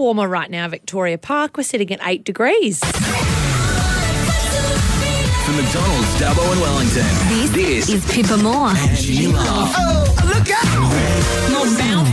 warmer right now, Victoria Park. We're sitting at 8 degrees. From McDonald's, Dubbo and Wellington. This is Pippa Moore. And Jimmy Love. Oh, look out! More bounce.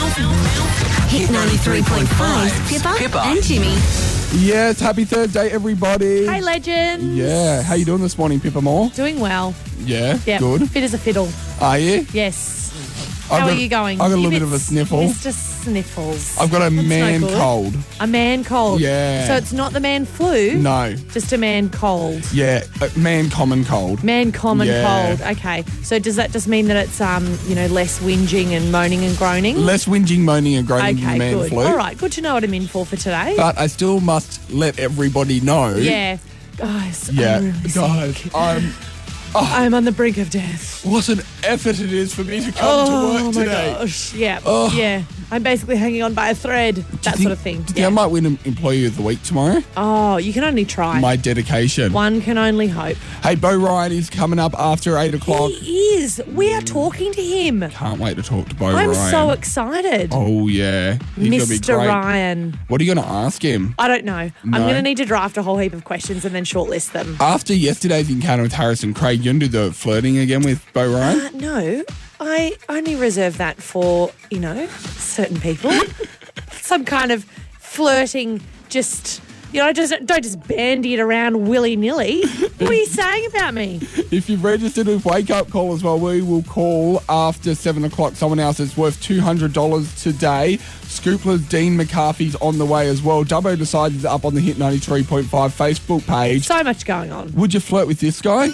Hit 93.5. Pippa and Jimmy. Yes, happy Thursday, everybody. Hey, legends. Yeah, how you doing this morning, Pippa Moore? Doing well. Yeah, Yep. good. Fit as a fiddle. Are you? Yes. How are you going? I've got a little bit of a sniffle. It's just sniffles. I've got a That's man no good. cold. A man cold. Yeah. So it's not the man flu? No. Just a man cold. Yeah, man common cold. Man common Yeah. cold. Okay. So does that just mean that it's less whinging and moaning and groaning? Less whinging, moaning and groaning Okay, than man good. flu. All right, good to know what I'm in for today. But I still must let everybody know. Yeah. Guys, Yeah, I'm really guys, sick. I'm I'm on the brink of death. what an effort it is for me to come to work my today. gosh. Yeah. Oh. Yeah. I'm basically hanging on by a thread. That sort of thing. Do you think I might win Employee of the Week tomorrow? Oh, you can only try. My dedication. One can only hope. Hey, Bo Ryan is coming up after 8 o'clock. He is. We are talking to him. Can't wait to talk to Bo I'm Ryan. so excited. Oh, yeah. He's going to be Mr. great. Ryan. What are you going to ask him? I don't know. I'm No? going to need to draft a whole heap of questions and then shortlist them. After yesterday's encounter with Harrison Craig, you going to do the flirting again with Bo Ryan? No, I only reserve that for, certain people. Some kind of flirting, just don't just bandy it around willy-nilly. What are you saying about me? If you've registered with Wake Up Call as well, we will call after 7 o'clock someone else that's worth $200 today. Scoopla's Dean McCarthy's on the way as well. Dubbo Decides is up on the Hit 93.5 Facebook page. So much going on. Would you flirt with this guy?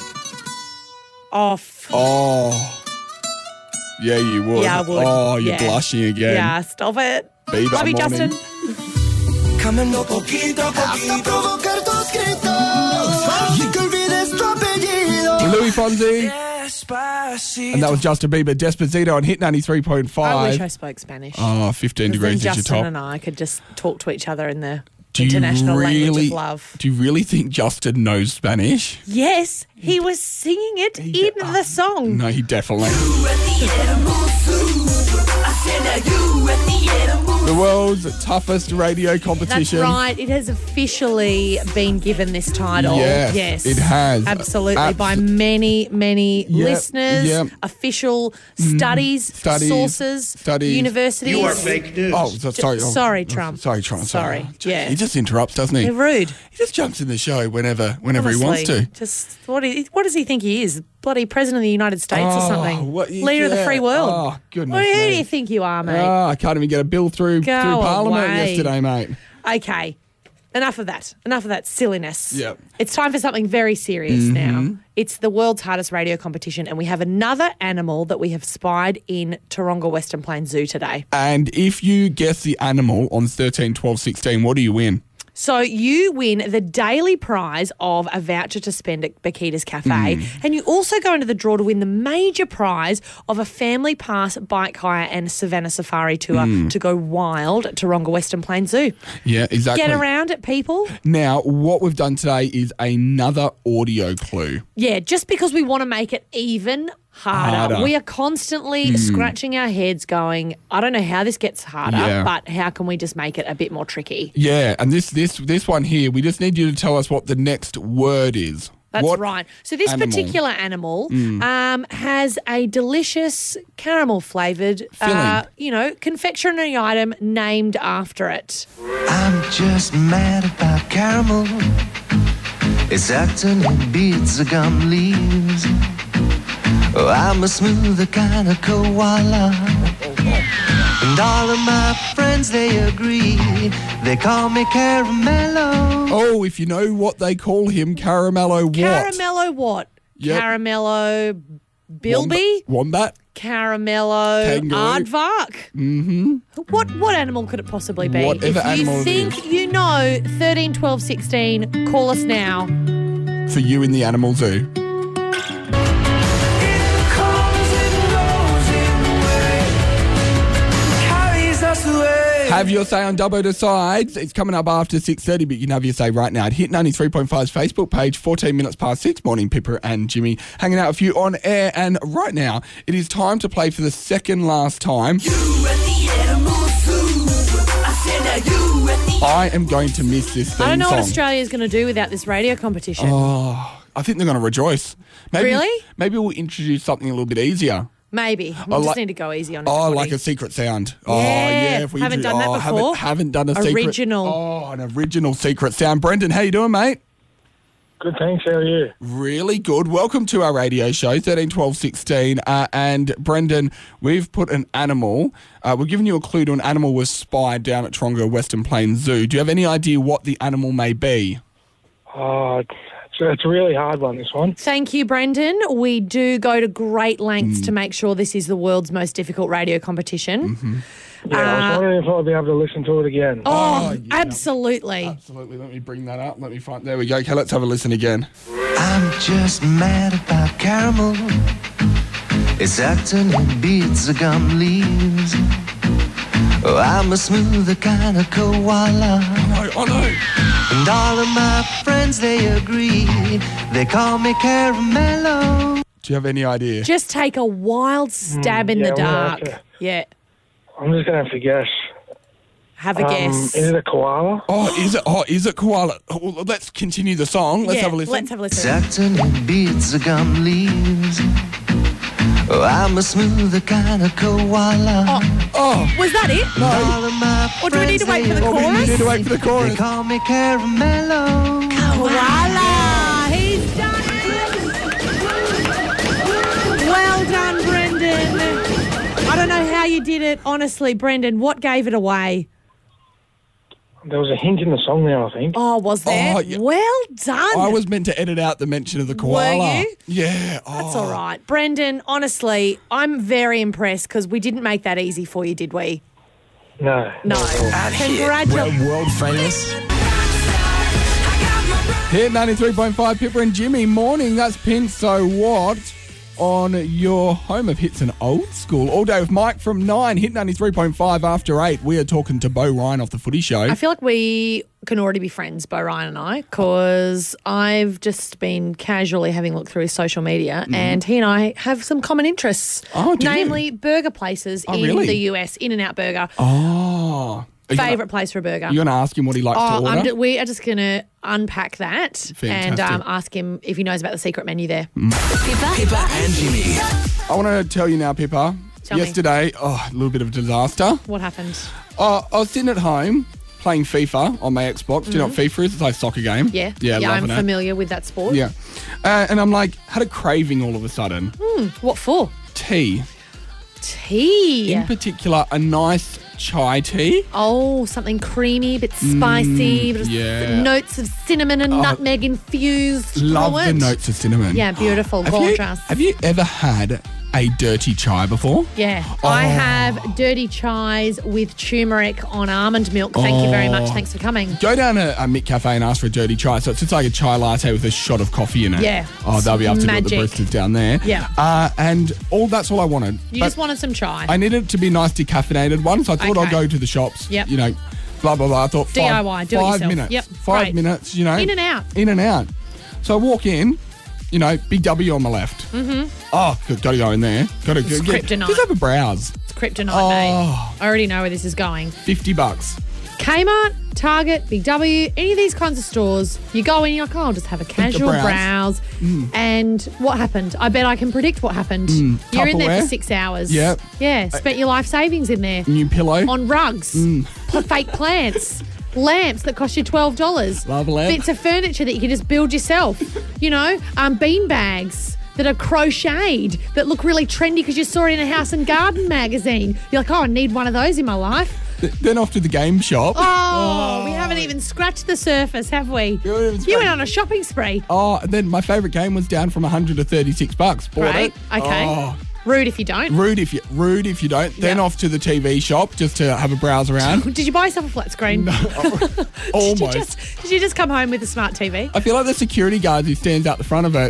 Off. Oh. Yeah, you would. Yeah, I would. Oh, you're Yeah. blushing again. Yeah, stop it. Bieber Love you, morning. Justin. Cambiando poquito a poquito hasta provocar tus gritos y que olvides tu apellido. Louis Fonzi. Despacito. And that was Justin Bieber, Despacito on Hit 93.5. I wish I spoke Spanish. Oh, 15 Because then degrees is your Justin top. and I could just talk to each other in the Do you international language really- of love. Do you really think Justin knows Spanish? Yes, he was singing it in the song. No, he definitely. The world's toughest radio That's competition. right. It has officially been given this title. Yes, it has. Absolutely. By many, many Yep, listeners, yep. official studies, Studies, sources, studies. universities. You are fake news. Oh, sorry. Sorry, Trump. Sorry, Trump. Sorry. Yeah. He just interrupts, doesn't he? They're rude. He just jumps in the show whenever he wants Honestly. to. Just what does he think he is? Bloody president of the United States or Oh, something? what- Leader of the yeah. free world. Oh, goodness Who do me. you think you are, mate? Oh, I can't even get a bill through Parliament away. yesterday, mate. Okay. Enough of that. Enough of that silliness. Yep. It's time for something very serious now. It's the world's hardest radio competition, and we have another animal that we have spied in Taronga Western Plains Zoo today. And if you guess the animal on 13, 12, 16, what do you win? So you win the daily prize of a voucher to spend at Bakita's Cafe, and you also go into the draw to win the major prize of a family pass, bike hire and Savannah Safari tour to go wild at Taronga Western Plains Zoo. Yeah, exactly. Get around it, people. Now, what we've done today is another audio clue. Yeah, just because we want to make it even harder. We are constantly scratching our heads going, I don't know how this gets harder, Yeah. but how can we just make it a bit more tricky? Yeah, and this one here, we just need you to tell us what the next word is. That's What right. So this animal? particular animal has a delicious caramel flavoured, confectionery item named after it. I'm just mad about caramel. It's acting in beads of gum leaves. Oh, I'm a smoother kind of koala. And all of my friends, they agree. They call me Caramello. Oh, if you know what they call him, Caramello what? Caramello what? Yep. Caramello Bilby? Wombat? Caramello Kangaroo. Aardvark. Mm-hmm. What animal could it possibly be? Whatever if you animal it think is. you know, 13, 12, 16, call us now. For you in the animal zoo. Have your say on Dubbo Decides. It's coming up after 6:30, but you can have your say right now at Hit 93.5's Facebook page, 14 minutes past 6. Morning, Pippa and Jimmy hanging out with you on air. And right now, it is time to play for the second last time. You and the animal zoo. I said now you I am going to miss this theme I don't know song. what Australia is going to do without this radio competition. Oh, I think they're going to rejoice. Maybe, Really? Maybe we'll introduce something a little bit easier. Maybe. We Oh, just like- need to go easy on it. Oh, like a secret sound. Oh, Yeah. If we Haven't done that before. Haven't done a secret. Original. Oh, an original secret sound. Brendan, how you doing, mate? Good, thanks. How are you? Really good. Welcome to our radio show, 13, 12, 16. And Brendan, we've put an animal. We're giving you a clue to an animal was spied down at Taronga Western Plains Zoo. Do you have any idea what the animal may be? Oh, it's a really hard one, this one. Thank you, Brendan. We do go to great lengths to make sure this is the world's most difficult radio competition. Yeah, I was wondering if I'd be able to listen to it again. Oh, yeah. absolutely. Absolutely. Let me bring that up. Let me find. There we go. Okay, let's have a listen again. I'm just mad about caramel. It's acting in beads of gum leaves. Oh, I'm a smoother kind of koala. Oh, no. And all of my friends, they agree. They call me Caramello. Do you have any idea? Just take a wild stab in yeah, the we'll have dark. to- Yeah. I'm just going to have to guess. Have a guess. Is it a koala? Is it koala? Oh, well, let's continue the song. Let's have a listen. Let's have a It's listen. acting in beads of gum leaves. Oh, I'm a smoother kind of koala. Oh, Was that it? All of my Or do we need to wait for the friends, they chorus? we need to wait for the They chorus. call me Caramello. Koala! He's done it! Well done, Brendan. I don't know how you did it, honestly, Brendan. What gave it away? There was a hint in the song there, I think. Oh, was there? Oh, yeah. Well done. I was meant to edit out the mention of the koala. you? Yeah. Oh. That's all right. Brendan, honestly, I'm very impressed because we didn't make that easy for you, did we? No. No. Congratulations. World famous. Hit 93.5, Pippa and Jimmy. Morning, that's Pin So What on your home of hits and old school. All day with Mike from 9, Hit 93.5 after 8. We are talking to Bo Ryan off the Footy Show. I feel like we can already be friends, Bo Ryan and I, because I've just been casually having a look through his social media and he and I have some common interests. Oh, do you? namely burger places in really? the US, In-N-Out Burger. Oh. Favourite place for a burger. You're going to ask him what he likes to order? We are just going to unpack that and Fantastic. ask him if he knows about the secret menu there. Pippa And Jimmy. I want to tell you now, Pippa. Tell me. Yesterday, a little bit of a disaster. What happened? I was sitting at home playing FIFA on my Xbox. Do you know what FIFA is? It's like a soccer game. Yeah. Yeah, I'm loving it. familiar with that sport. Yeah. And I'm like, had a craving all of a sudden. What for? Tea. Tea. In particular, a nice chai tea. Oh, something creamy, bit spicy, but yeah. notes of cinnamon and nutmeg infused. Love through the it. notes of cinnamon. Yeah, beautiful, Have gorgeous. have you ever had a dirty chai before? Yeah, Oh. I have dirty chais with turmeric on almond milk. Thank you very much. Oh. Thanks for coming. Go down to a Mick Cafe and ask for a dirty chai. So it's just like a chai latte with a shot of coffee in it. Yeah, Oh, they'll be able to do it, the magic. baristas down there. Yeah. And that's all I wanted. You But just wanted some chai. I needed it to be nice decaffeinated one, so I thought I'd Okay. go to the shops. Yep. You know, blah, blah, blah. I thought DIY, do it 5 yourself. minutes. Yep, 5 great. minutes, you know. In and out. In and out. So I walk in, you know, big W on my left. Mm-hmm. Oh, got to go in there. Got to It's kryptonite. Just have a browse. It's kryptonite, Oh. mate. I already know where this is going. $50. Kmart, Target, Big W, any of these kinds of stores, you go in, you're like, oh, I'll just have a casual browse. And what happened? I bet I can predict what happened. You're in there Tupperware. for 6 hours. Yep. Yeah, spent your life savings in there. New pillow. On rugs, fake plants, lamps that cost you $12. Love a lamp. Bits of furniture that you can just build yourself. You know, bean bags that are crocheted that look really trendy because you saw it in a house and garden magazine. You're like, oh, I need one of those in my life. Then off to the game shop. Oh, we haven't even scratched the surface, have we? We haven't even You went scratched- on a shopping spree. Oh, and then my favourite game was down from $100 to $36. Bought Great. it. Okay. Oh, Rude if you don't. rude if you don't. Then Yeah. off to the TV shop just to have a browse around. Did you buy yourself a flat screen? Almost. Did you just come home with a smart TV? I feel like the security guard who stands out the front of it,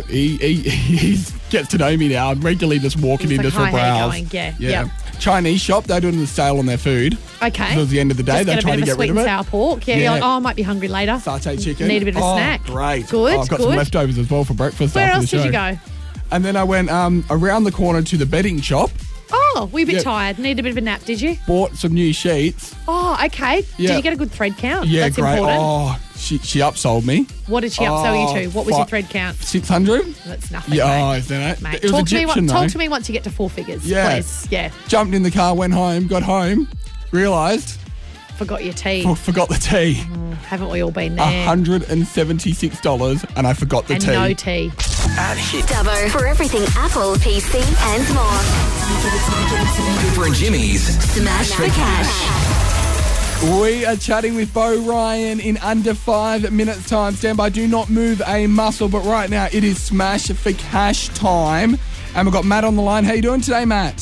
he gets to know me now. I'm regularly just walking He's in like, just for a "Hi, how you browse. going?" Yeah, yeah. yeah. Chinese shop, they're doing the sale on their food. Okay. Towards the end of the day, Just they're get a trying bit to of a get sweet rid of and it. sour pork. Yeah, Yeah. you're like, oh, I might be hungry later. Satay chicken. Need a bit of a Oh, snack. Great. Good, Oh, I've got good. some leftovers as well for breakfast Where after else the show. did you go? And then I went around the corner to the bedding shop. Oh, Oh, we're a bit Yeah. tired. Need a bit of a nap, did you? Bought some new sheets. Oh, okay. Yeah. Did you get a good thread count? Yeah, That's great. important. Oh, she upsold me. What did she upsell you to? What was your fi- thread count? 600? That's nothing, Yeah, oh, mate. isn't it? Mate, It was talk, to me, Egyptian, though. talk to me once you get to 4 figures, Yeah. please. Yeah. Jumped in the car, went home, got home, realised, Forgot your tea. forgot the tea. Haven't we all been there? $176 and I forgot the and tea. no tea. At Hit. Dubbo for everything Apple, PC, and more. Pippa and Jimmy's Smash for cash. We are chatting with Bo Ryan in under 5 minutes time. Stand by, do not move a muscle, but right now it is Smash for Cash time. And we've got Matt on the line. How you doing today, Matt?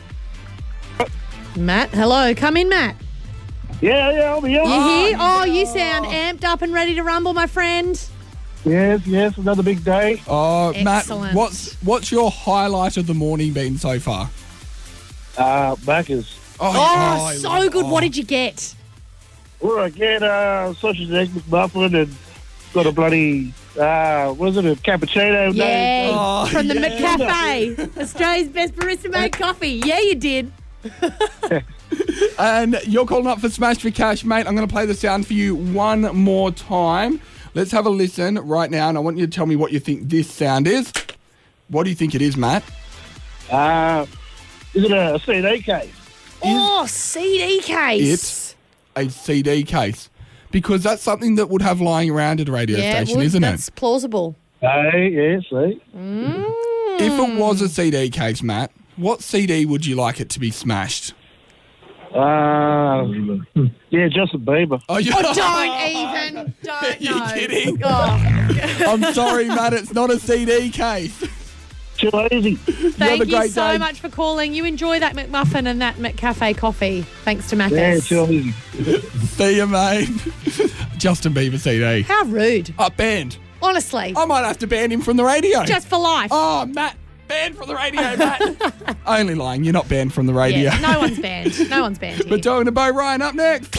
Matt, hello. Come in, Matt. Yeah, I'll be here. You here? Oh, you sound amped up and ready to rumble, my friend. Yes, another big day. Oh, Excellent. Matt, what's your highlight of the morning been so far? Macca's. Oh, so good. What did you get? Well, I get sausage and egg McMuffin and got a bloody, was it a cappuccino? Yeah, Oh, from the yeah. McCafe, Australia's best barista-made coffee. Yeah, you did. And you're calling up for Smash for Cash, mate. I'm going to play the sound for you one more time. Let's have a listen right now, and I want you to tell me what you think this sound is. What do you think it is, Matt? Is it a CD case? Oh, CD case. It's a CD case. Because that's something that would have lying around at a radio station, isn't that's plausible. Hey, yeah, see. it? If it was a CD case, Matt, what CD would you like it to be smashed? Yeah, Justin Bieber. Oh, you Don't even. Don't You're know. kidding? Oh, I'm sorry, Matt. It's not a CD case. Too easy. thank you great so day. much for calling. You enjoy that McMuffin and that McCafe coffee. Thanks to Yeah, Macca's. too easy. See you, mate. Justin Bieber CD. How rude. Banned. Honestly. I might have to ban him from the radio. Just for life. Oh, Matt, banned from the radio, Matt. Only lying. You're not banned from the radio. Yeah, no one's banned. No one's banned here. But talking to Bo Ryan up next.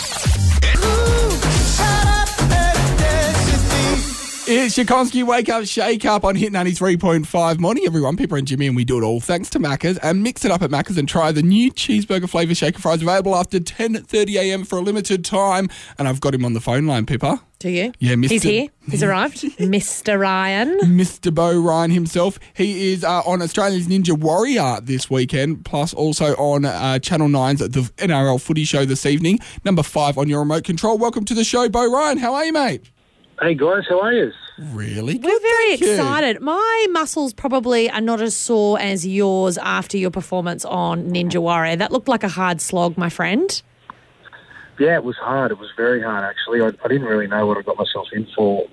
It's your Konski Wake Up Shake Up on Hit 93.5. Morning, everyone. Pippa and Jimmy, and we do it all thanks to Macca's. And mix it up at Macca's and try the new cheeseburger flavour shaker fries available after 10:30 a.m. for a limited time. And I've got him on the phone line, Pippa. Do you? Yeah, Mr. He's here. He's arrived. Mr. Ryan. Mr. Bo Ryan himself. He is on Australia's Ninja Warrior this weekend, plus also on Channel 9's The NRL Footy Show this evening. Number 5 on your remote control. Welcome to the show, Bo Ryan. How are you, mate? Hey, guys, how are you? Really good, We're very thank you. excited. My muscles probably are not as sore as yours after your performance on Ninja Warrior. That looked like a hard slog, my friend. Yeah, it was hard. It was very hard, actually. I didn't really know what I got myself in for.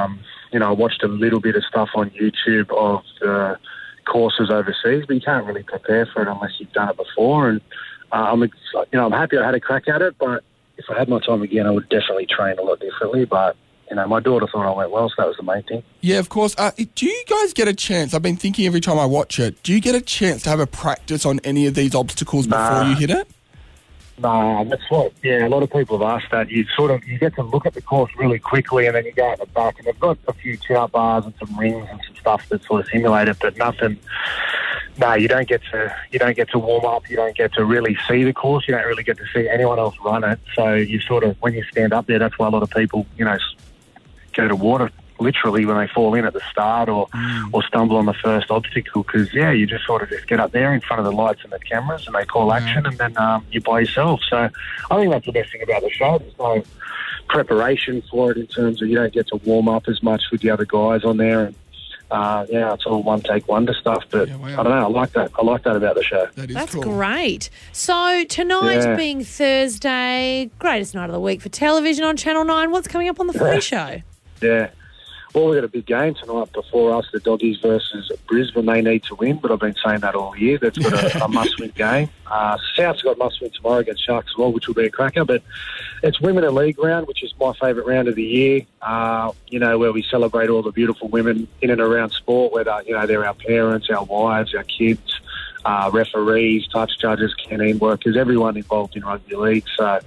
I watched a little bit of stuff on YouTube of the courses overseas, but you can't really prepare for it unless you've done it before. And I'm happy I had a crack at it, but if I had my time again, I would definitely train a lot differently. But my daughter thought I went well, so that was the main thing. Yeah, of course. Do you guys get a chance? I've been thinking every time I watch it. Do you get a chance to have a practice on any of these obstacles before you hit it? No, that's what. Yeah, a lot of people have asked that. You get to look at the course really quickly, and then you go out the back, and they've got a few chin-up bars and some rings and some stuff that sort of simulate it, but nothing. No, you don't get to warm up. You don't get to really see the course. You don't really get to see anyone else run it. So you sort of, when you stand up there, that's why a lot of people, go to water literally when they fall in at the start or stumble on the first obstacle, because you just sort of just get up there in front of the lights and the cameras and they call action, and then you're by yourself. So I think that's the best thing about the show. There's no preparation for it in terms of you don't get to warm up as much with the other guys on there, and it's all one take wonder stuff. But Yeah, wow. I don't know, I like that about the show. That is That's cool. great. So tonight being Thursday, greatest night of the week for television on Channel 9, what's coming up on the footy show? Yeah. Well, we've got a big game tonight before us, the Doggies versus Brisbane. They need to win, but I've been saying that all year. That's got a must-win game. South's got a must-win tomorrow against Sharks as well, which will be a cracker. But it's Women in League round, which is my favourite round of the year, where we celebrate all the beautiful women in and around sport, whether, they're our parents, our wives, our kids, referees, touch judges, canteen workers, everyone involved in rugby league. So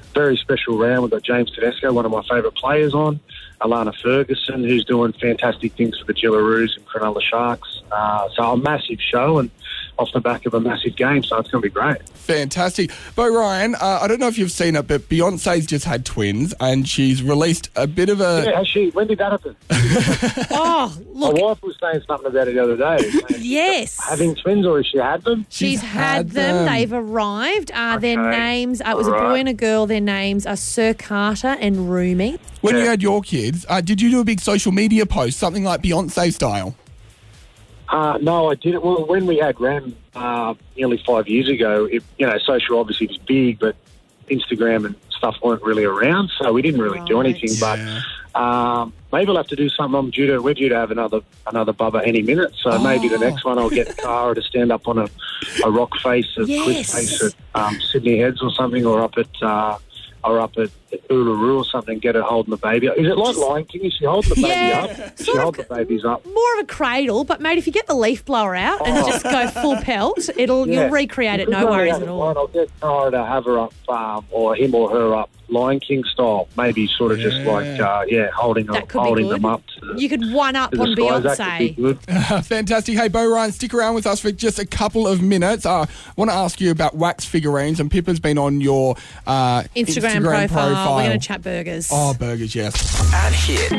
very special round. We've got James Tedesco, one of my favourite players on. Alana Ferguson, who's doing fantastic things for the Gillaroos and Cronulla Sharks. So a massive show and off the back of a massive game, so it's going to be great. Fantastic. Bo Ryan, I don't know if you've seen it, but Beyonce's just had twins and she's released a bit of a... Yeah, has she? When did that happen? Oh, look. My wife was saying something about it the other day. Yes. Having twins, or has she had them? She's had them. They've arrived. Their names, it was a boy and a girl. Their names are Sir Carter and Rumi. When you had your kids, did you do a big social media post, something like Beyonce style? No, I didn't. Well, when we had Ram nearly 5 years ago, social obviously was big, but Instagram and stuff weren't really around, so we didn't really do anything. Yeah. But maybe I'll have to do something. We're due to have another Bubba any minute, so maybe the next one I'll get Cara to stand up on a rock face, a cliff face at Sydney Heads or something, or up at Uluru or something, get her holding the baby up. Is it like Lion King? Is she holding the baby up? She hold the babies up. More of a cradle, but mate, if you get the leaf blower out and just go full pelt, you'll recreate it, no worries at all. I'll get Cara to have her up, or him or her up, Lion King style. Maybe sort of just like, holding them up. You could one up on Beyonce. Fantastic. Hey, Bo Ryan, stick around with us for just a couple of minutes. I want to ask you about wax figurines, and Pippa's been on your Instagram profile. We're going to chat burgers. Oh, burgers, yes. At Hit.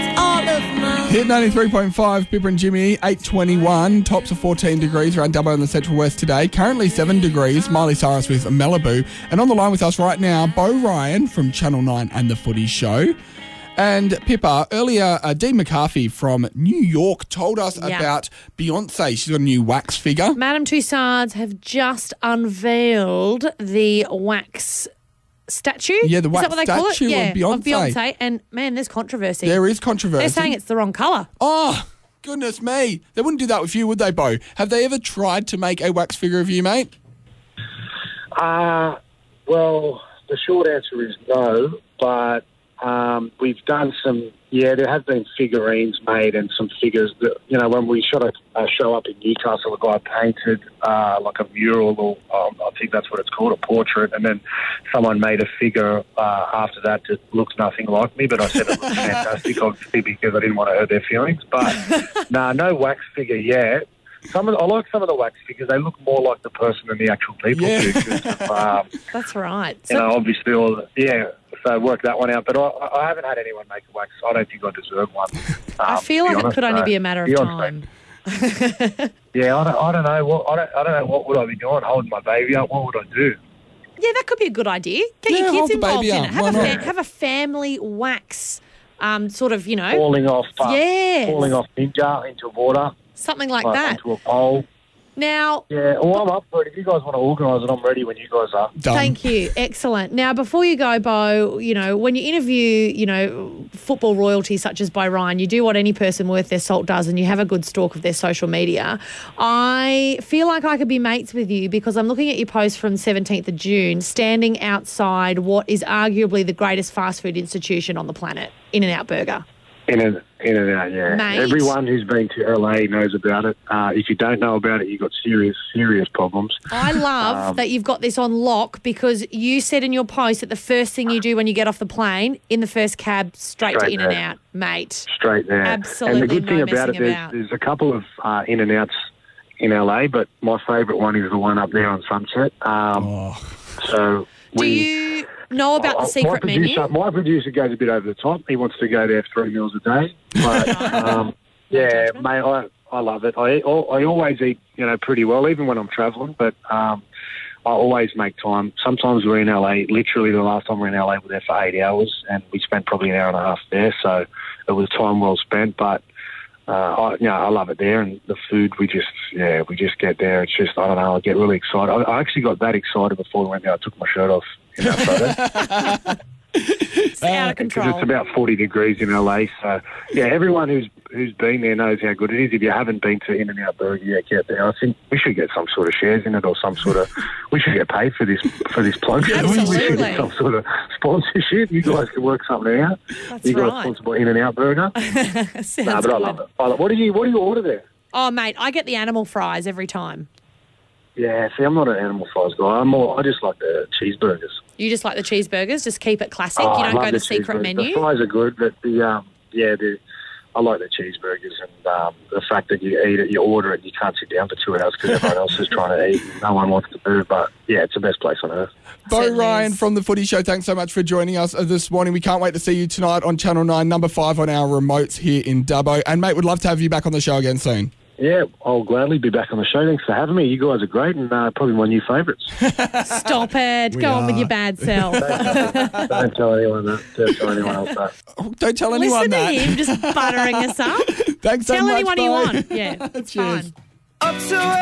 Hit 93.5, Pippa and Jimmy, 8:21. Tops of 14 degrees around Dubbo in the Central West today. Currently 7 degrees. Miley Cyrus with Malibu. And on the line with us right now, Bo Ryan from Channel 9 and The Footy Show. And Pippa, earlier, Dean McCarthy from New York told us about Beyonce. She's got a new wax figure. Madame Tussauds have just unveiled the wax statue. Yeah, the wax Is that what they call it? statue of Beyonce. And man, there's controversy. There is controversy. They're saying it's the wrong colour. Oh, goodness me. They wouldn't do that with you, would they, Bo? Have they ever tried to make a wax figure of you, mate? Well, the short answer is no, but we've done some, there have been figurines made and some figures that, when we shot a show up in Newcastle, a guy painted like a mural, or I think that's what it's called, a portrait, and then someone made a figure after that that looks nothing like me, but I said it looked fantastic, obviously, because I didn't want to hurt their feelings. But no wax figure yet. I like some of the wax figures. They look more like the person than the actual people do. That's right. Obviously, so work that one out. But I haven't had anyone make a wax. I don't think I deserve one. I feel like it could only be a matter of time. I don't know. I don't know what would I be doing, holding my baby up. What would I do? Yeah, that could be a good idea. Get your kids involved in it. Have a family wax, sort of, falling off ninja into water. Something like that. Into a pole. Now... Yeah, well, I'm up for it. If you guys want to organise it, I'm ready when you guys are. Done. Thank you. Excellent. Now, before you go, Bo, when you interview, football royalty such as Bo Ryan, you do what any person worth their salt does, and you have a good stalk of their social media. I feel like I could be mates with you because I'm looking at your post from 17th of June, standing outside what is arguably the greatest fast food institution on the planet, In-N-Out Burger. In and out, yeah. Mate. Everyone who's been to LA knows about it. If you don't know about it, you've got serious problems. I love that you've got this on lock because you said in your post that the first thing you do when you get off the plane, in the first cab, straight to In-N-Out, mate. Straight there. Absolutely. And the good thing about it, there's a couple of In-N-Outs in LA, but my favourite one is the one up there on Sunset. So do you know about the secret menu? My producer goes a bit over the top. He wants to go there 3 meals a day. But, mate, I love it. I always eat, pretty well, even when I'm travelling. But I always make time. Sometimes we're in LA. Literally, the last time we were in LA, we were there for 8 hours, and we spent probably an hour and a half there. So it was time well spent. But I love it there, and the food we just get there. It's just, I don't know, I get really excited. I actually got that excited before we went there. I took my shirt off in that photo. It's out of control. Because it's about 40 degrees in LA. So, everyone who's been there knows how good it is. If you haven't been to In-N-Out Burger, get there. I think we should get some sort of shares in it or some sort of... We should get paid for this plug. Absolutely. We should get some sort of sponsorship. You guys can work something out. That's you guys sponsored by In-N-Out Burger. Sounds but I love it. What do you order there? Oh, mate, I get the animal fries every time. Yeah, see, I'm not an animal thighs guy. I just like the cheeseburgers. You just like the cheeseburgers? Just keep it classic? Oh, you I don't love go the the secret cheeseburgers. menu? The fries are good, but I like the cheeseburgers and the fact that you eat it, you order it, and you can't sit down for 2 hours because everyone else is trying to eat and no one wants to move. But, yeah, it's the best place on earth. Bo Certainly Ryan is. from The Footy Show, thanks so much for joining us this morning. We can't wait to see you tonight on Channel 9, number 5 on our remotes here in Dubbo. And, mate, we'd love to have you back on the show again soon. Yeah, I'll gladly be back on the show. Thanks for having me. You guys are great and probably my new favourites. Stop it. Go on with your bad self. Don't tell anyone that. Don't tell anyone else that. Oh, don't tell anyone Listen to that. him just buttering us up. Thanks so Tell much, anyone Bo. you want. Yeah, it's Cheers. fine.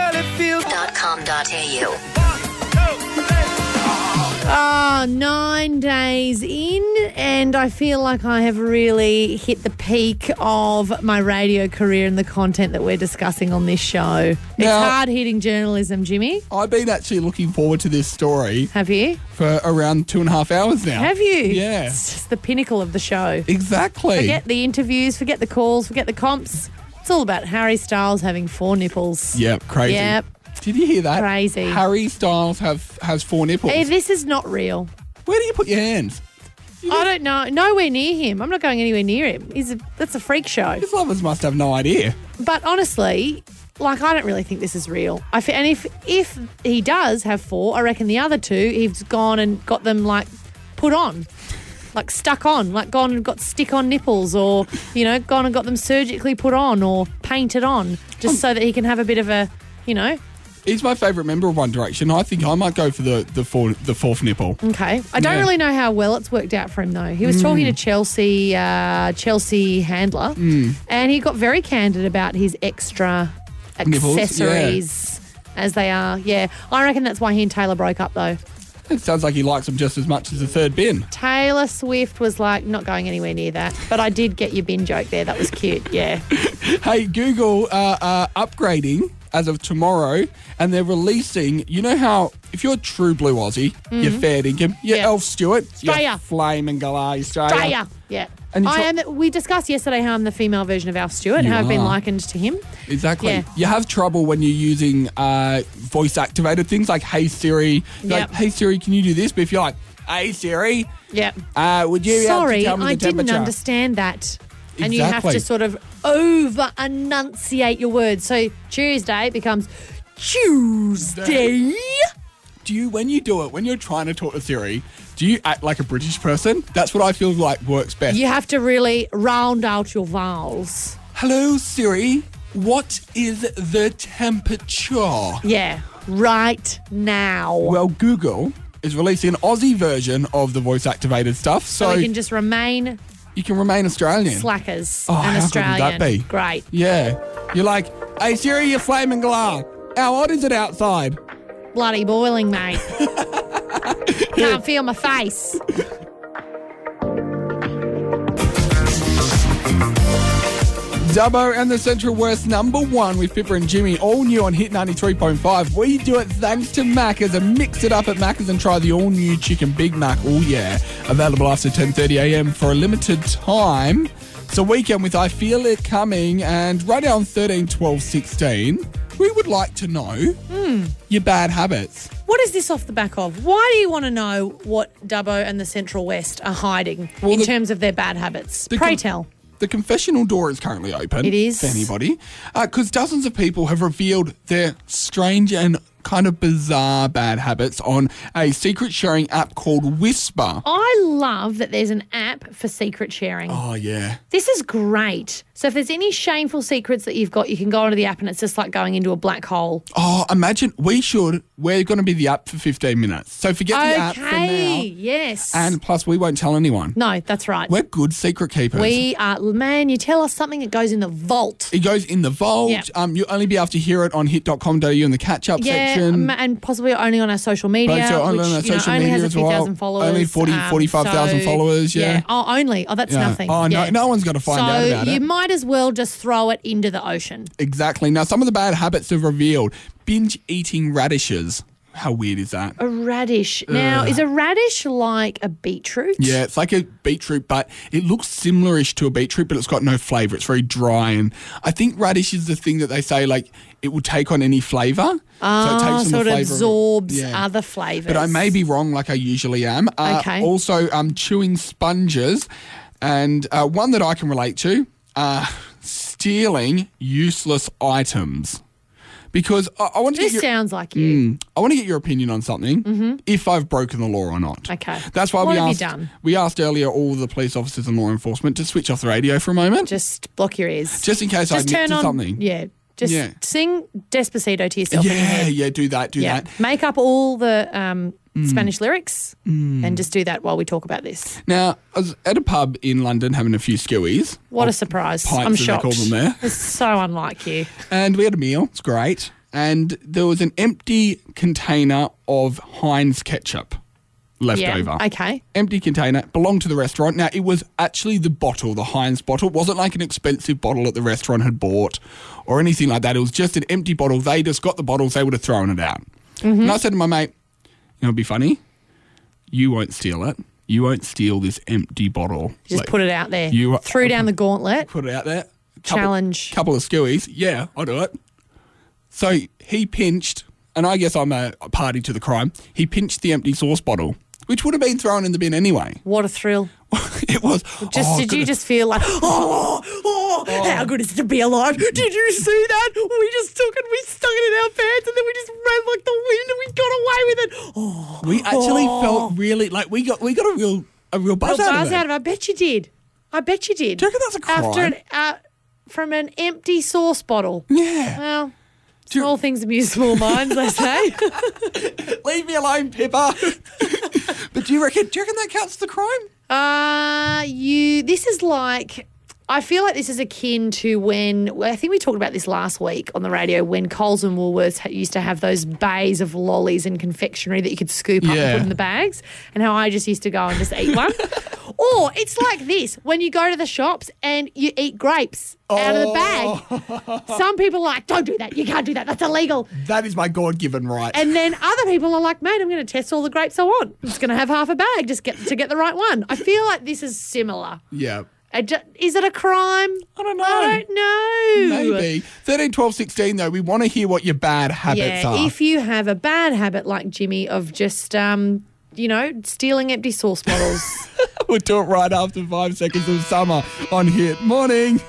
.com.au. 9 days in, and I feel like I have really hit the peak of my radio career and the content that we're discussing on this show. It's Now- hard-hitting journalism, Jimmy. I've been actually looking forward to this story Have you? for around 2.5 hours now. Have you? Yeah. It's just the pinnacle of the show. Exactly. Forget the interviews, forget the calls, forget the comps. It's all about Harry Styles having 4 nipples. Yep, crazy. Yep. Did you hear that? Crazy. Harry Styles has 4 nipples. Hey, this is not real. Where do you put your hands? I don't know. Nowhere near him. I'm not going anywhere near him. That's a freak show. His lovers must have no idea. But honestly, like, I don't really think this is real. And if he does have 4, I reckon the other 2, he's gone and got them, like, put on. Like, stuck on. Like, gone and got stick-on nipples or, gone and got them surgically put on or painted on just so that he can have a bit of a, He's my favourite member of One Direction. I think I might go for the 4th nipple. Okay. I don't Yeah. really know how well it's worked out for him, though. He was talking to Chelsea handler, and he got very candid about his extra Nipples, accessories, as they are. Yeah. I reckon that's why he and Taylor broke up, though. It sounds like he likes them just as much as the third bin. Taylor Swift was like, not going anywhere near that. But I did get your bin joke there. That was cute. Yeah. Hey, Google are upgrading as of tomorrow, and they're releasing, you know how if you're a true blue Aussie, you're fair dinkum, you're Yeah. Elf Stewart, Australia. you're Flaming Galah, Australia. Australia. Yeah. And you We discussed yesterday how I'm the female version of Alf Stewart, You how I've been are. likened to him. Exactly. Yeah. You have trouble when you're using voice-activated things like Hey Siri. You're Yep. like, hey Siri, can you do this? But if you're like, Hey Siri, Yeah. would you be able to Sorry, tell me the I didn't temperature? understand that. And you have Exactly. to sort of over-enunciate your words. So Tuesday becomes Tuesday. Do you, when you do it, when you're trying to talk to Siri, do you act like a British person? That's what I feel like works best. You have to really round out your vowels. Hello, Siri. What is the temperature? Yeah, right now. Well, Google is releasing an Aussie version of the voice-activated stuff, so so we can just remain you can remain Australian. slackers Oh, and how good would Australian. that be? Great. Yeah. You're like, hey, Siri, you're Flaming Galah. How hot is it outside? Bloody boiling, mate. Can't feel my face. Dubbo and the Central West number 1 with Pippa and Jimmy, all new on Hit 93.5. We do it thanks to Macca's, and mix it up at Macca's and try the all-new Chicken Big Mac. Oh, yeah. Available after 10:30am for a limited time. So weekend with I Feel It Coming, and right now on 13, 12, 16, we would like to know your bad habits. What is this off the back of? Why do you want to know what Dubbo and the Central West are hiding in terms of their bad habits? Pray tell. The confessional door is currently open. It is. For anybody. Because dozens of people have revealed their strange and kind of bizarre bad habits on a secret sharing app called Whisper. I love that there's an app for secret sharing. Oh, yeah. This is great. So if there's any shameful secrets that you've got, you can go onto the app and it's just like going into a black hole. Oh, imagine we're going to be the app for 15 minutes. So forget the app for now. Okay, yes. And plus, we won't tell anyone. no, that's right. We're good secret keepers. We are, man, you tell us something, it goes in the vault. It goes in the vault. Yeah. You'll only be able to hear it on hit.com.au in the catch-up section. And possibly only on our social media, But so only on our which social only media has a as few well. thousand followers. Only 45,000 followers, yeah. Oh, only. Oh, that's Yeah. nothing. Oh, Yeah. no one's got to find out about So it. you might as well just throw it into the ocean. Exactly. Now, some of the bad habits have revealed. Binge eating radishes. How weird is that? A radish. Now, is a radish like a beetroot? Yeah, it's like a beetroot, but it looks similar-ish to a beetroot, but it's got no flavour. It's very dry. And I think radish is the thing that they say, like, it will take on any flavour. So it absorbs other flavours. But I may be wrong like I usually am. Okay. Also, chewing sponges. And one that I can relate to, stealing useless items. Because I want to This sounds like you. I want to get your opinion on something, if I've broken the law or not. Okay. That's why What have you done? we asked earlier all the police officers and law enforcement to switch off the radio for a moment. Just block your ears. Just in case I admit turn to on, something. Yeah. Just Yeah. sing Despacito to yourself in your head. Yeah, do that. Make up all the Spanish lyrics and just do that while we talk about this. Now, I was at a pub in London having a few skewies. What a surprise. Pints, I'm as they shocked. call them there. It's so unlike you. And we had a meal. It's great. And there was an empty container of Heinz ketchup left over. Okay. Empty container, belonged to the restaurant. Now, it was actually the bottle, the Heinz bottle. It wasn't like an expensive bottle that the restaurant had bought or anything like that. It was just an empty bottle. They just got the bottles. They would have thrown it out. Mm-hmm. And I said to my mate, you know, it'd be funny. You won't steal it. You won't steal this empty bottle. Just put it out there. You threw down the gauntlet. Put it out there. Challenge. Couple of skewies. Yeah, I'll do it. So he pinched, and I guess I'm a party to the crime, he pinched the empty sauce bottle, which would have been thrown in the bin anyway. What a thrill. It was. Did you just feel like, how good is it to be alive? Did you see that? We just took it, we stuck it in our pants, and then we just ran like the wind and we got away with it. We actually felt really, like, we got a real buzz out of it. I bet you did. I bet you did. Do you reckon that's a crime? From an empty sauce bottle. Yeah. Well, small things amuse small minds, they say. Leave me alone, Pippa. But do you reckon that counts as the crime? This is like, I feel like this is akin to when, I think we talked about this last week on the radio, when Coles and Woolworths used to have those bays of lollies and confectionery that you could scoop up and put in the bags, and how I just used to go and just eat one. Or it's like this, when you go to the shops and you eat grapes out of the bag. Some people are like, don't do that. You can't do that. That's illegal. That is my God-given right. And then other people are like, mate, I'm going to test all the grapes I want. I'm just going to have half a bag just to get the right one. I feel like this is similar. Yeah. Is it a crime? I don't know. I don't know. Maybe. 13, 12, 16, though, we want to hear what your bad habits are. If you have a bad habit like Jimmy of just, stealing empty sauce bottles. We'll do it right after 5 seconds of summer on Hit Morning.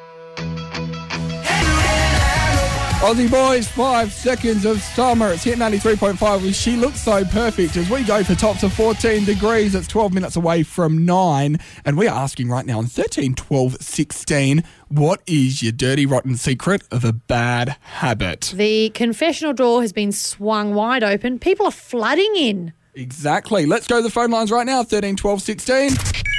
Aussie boys, 5 seconds of summer. It's Hit 93.5. She looks so perfect as we go for tops of 14 degrees. It's 12 minutes away from 9. And we are asking right now on 13, 12, 16, what is your dirty, rotten secret of a bad habit? The confessional door has been swung wide open. People are flooding in. Exactly. Let's go to the phone lines right now, 13, 12, 16.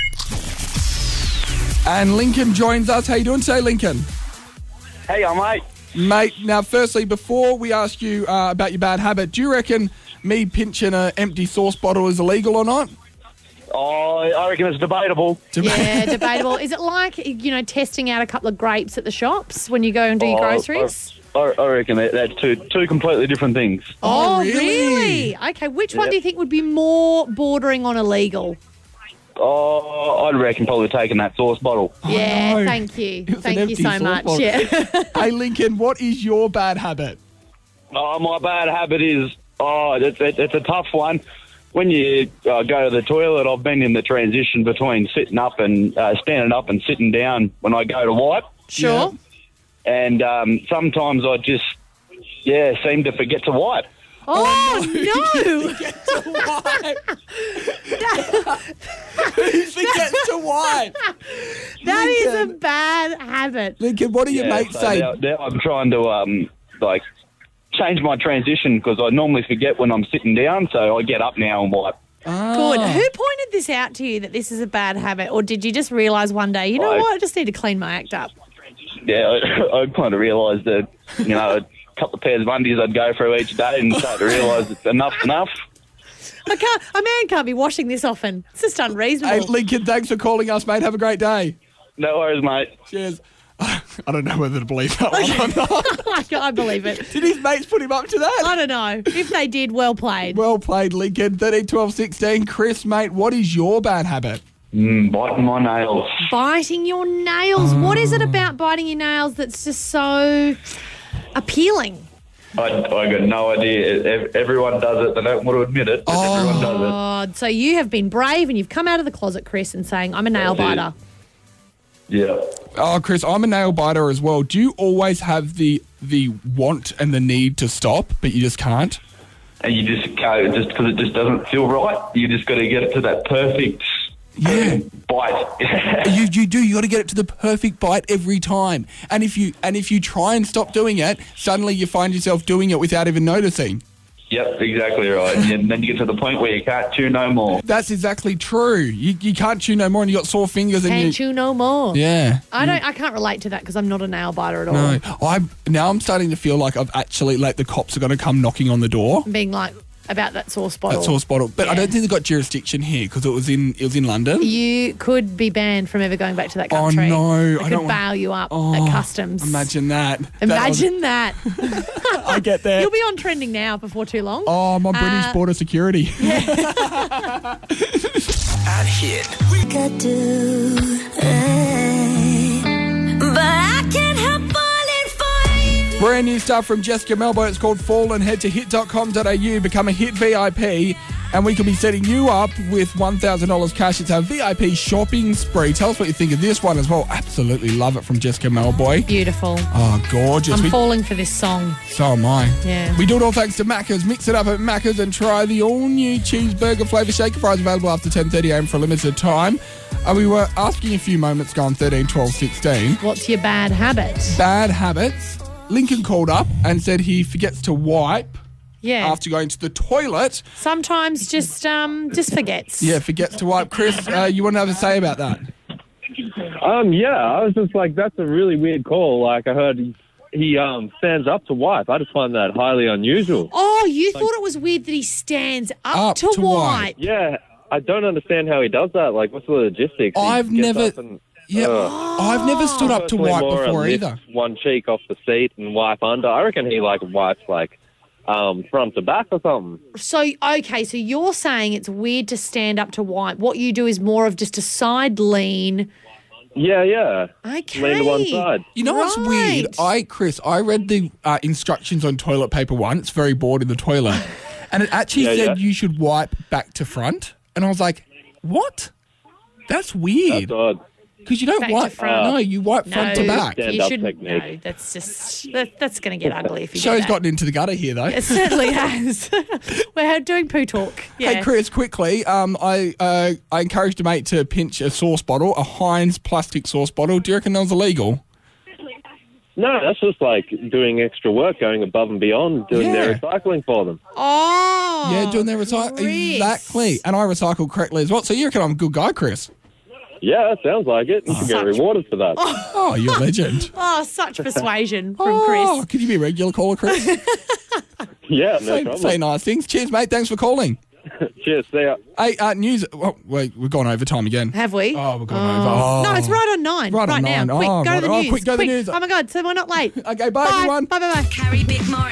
And Lincoln joins us. How you doing today, Lincoln? Hey, mate. Mate, now, firstly, before we ask you about your bad habit, do you reckon me pinching an empty sauce bottle is illegal or not? Oh, I reckon it's debatable. Yeah, debatable. Is it like, testing out a couple of grapes at the shops when you go and do your groceries? I reckon that's two completely different things. Oh, really? Okay, which one do you think would be more bordering on illegal? Oh, I'd reckon probably taking that sauce bottle. Yeah, no. thank you. It was an Thank you empty so sauce much. bottle. Yeah. Hey, Lincoln, what is your bad habit? Oh, my bad habit is, it's a tough one. When you go to the toilet, I've been in the transition between sitting up and standing up and sitting down when I go to wipe. Sure. And sometimes I just, seem to forget to wipe. Oh, no. Forget to wipe. Who forgets to wipe? That is a Lincoln. bad habit. Lincoln, what do your mates so say? Now I'm trying to, change my transition because I normally forget when I'm sitting down, so I get up now and wipe. Good. Who pointed this out to you that this is a bad habit, or did you just realise one day, you know what, I just need to clean my act up? Yeah, I kind of realised that, a couple of pairs of undies I'd go through each day and start to realise it's enough's enough. A man can't be washing this often. It's just unreasonable. Hey, Lincoln, thanks for calling us, mate. Have a great day. No worries, mate. Cheers. I don't know whether to believe that one or not. I believe it. Did his mates put him up to that? I don't know. If they did, well played. Well played, Lincoln. 13, 12, 16. Chris, mate, what is your bad habit? Biting my nails. Biting your nails. What is it about biting your nails that's just so appealing? I got no idea. Everyone does it. They don't want to admit it, but everyone does it. Oh, so you have been brave and you've come out of the closet, Chris, and saying, I'm a nail biter. Yeah. Oh, Chris, I'm a nail biter as well. Do you always have the want and the need to stop, but you just can't? And you just go, just because it just doesn't feel right, you just got to get it to that perfect bite. You do. You got to get it to the perfect bite every time. And if you try and stop doing it, suddenly you find yourself doing it without even noticing. Yep, exactly right. And then you get to the point where you can't chew no more. That's exactly true. You can't chew no more, and you got sore fingers. And Can't chew no more. Yeah. I can't relate to that because I'm not a nail biter at all. No, I'm starting to feel like I've actually the cops are going to come knocking on the door. Being like about that sauce bottle. That sauce bottle, but Yeah. I don't think they've got jurisdiction here because it was in London. You could be banned from ever going back to that country. Oh no, They I don't could bail you up at customs. Imagine that. Imagine that. I get that. You'll be on trending now before too long. Oh, my British border security. At Hit. Could do, but I can't help falling for you. Brand new stuff from Jessica Melbo. It's called Fallen. Head to hit.com.au, become a Hit VIP, and we could be setting you up with $1,000 cash. It's our VIP shopping spree. Tell us what you think of this one as well. Absolutely love it from Jessica Melboy. Beautiful. Oh, gorgeous. I'm falling for this song. So am I. Yeah. We do it all thanks to Macca's. Mix it up at Macca's and try the all-new cheeseburger flavour shaker fries available after 10:30am for a limited time. We were asking a few moments ago on 13, 12, 16. What's your bad habit? Bad habits. Lincoln called up and said he forgets to wipe Yeah. after going to the toilet. Sometimes just forgets. Yeah, forgets to wipe. Chris, you want to have a say about that? Yeah, I was just like, that's a really weird call. Like, I heard he stands up to wipe. I just find that highly unusual. Oh, you thought it was weird that he stands up to wipe. Yeah, I don't understand how he does that. Like, what's the logistics? I've never stood up to Personally, wipe more before lift either. one cheek off the seat and wipe under. I reckon he wipes front to back or something. So you're saying it's weird to stand up to wipe. What you do is more of just a side lean. Yeah. Okay. Lean to one side. You know what's weird? I read the instructions on toilet paper once, very bored in the toilet, and it actually said you should wipe back to front. And I was like, what? That's weird. That's odd. Because you don't Back wipe to front. No, you wipe front to back. You shouldn't. No, that's just that's going to get ugly if you do Show's that. gotten into the gutter here, though. It certainly has. We're doing poo talk. Yeah. Hey, Chris, quickly, I encouraged a mate to pinch a sauce bottle, a Heinz plastic sauce bottle. Do you reckon that was illegal? No, that's just like doing extra work, going above and beyond, doing their recycling for them. Oh. Yeah, doing their recycling. Exactly. And I recycle correctly as well. So you reckon I'm a good guy, Chris? Yeah, that sounds like it. You should get rewarded for that. Oh, you're a legend. Oh, such persuasion from Chris. Oh, could you be a regular caller, Chris? Yeah, no problem. Say nice things. Cheers, mate. Thanks for calling. Cheers. See ya. Hey, news. Oh, wait, we've gone over time again. Have we? Oh, we've gone over. Oh. No, it's right on 9. Right on now. 9. Quick, Oh, go to the right. Oh, news. quick, go to the news. Oh, my God, so we're not late. Okay, bye, everyone. Bye. Carrie Bickmore.